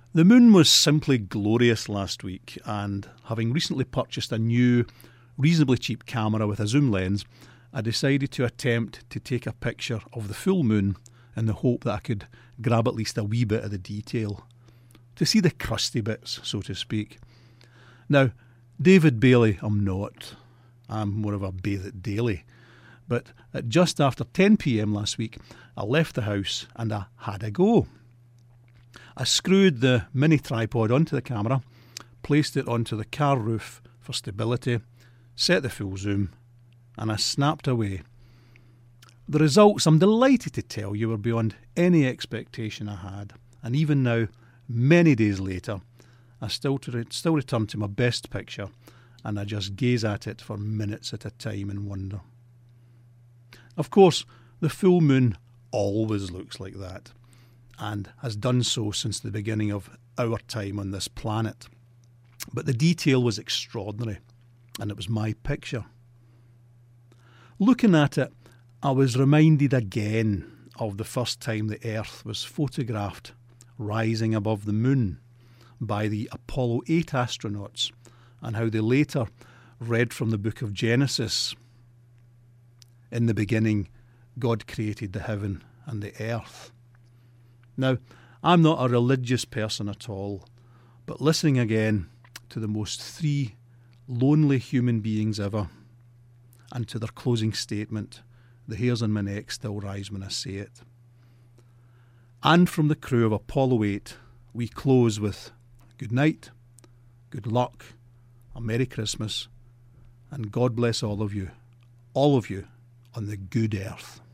The moon was simply glorious last week, and having recently purchased a new, reasonably cheap camera with a zoom lens, I decided to attempt to take a picture of the full moon in the hope that I could grab at least a wee bit of the detail, to see the crusty bits, so to speak. Now, David Bailey I'm not. I'm more of a bathe it daily. But at just after 10 p.m. last week, I left the house and I had a go. I screwed the mini tripod onto the camera, placed it onto the car roof for stability, set the full zoom, and I snapped away. The results, I'm delighted to tell you, were beyond any expectation I had, and even now, many days later, I still return to my best picture, and I just gaze at it for minutes at a time in wonder. Of course, the full moon always looks like that, and has done so since the beginning of our time on this planet. But the detail was extraordinary, and it was my picture. Looking at it, I was reminded again of the first time the Earth was photographed rising above the moon by the Apollo 8 astronauts, and how they later read from the book of Genesis. In the beginning, God created the heaven and the earth. Now, I'm not a religious person at all, but listening again to the most three lonely human beings ever, and to their closing statement, the hairs on my neck still rise when I say it. And from the crew of Apollo 8, we close with good night, good luck, a Merry Christmas, and God bless all of you on the good earth.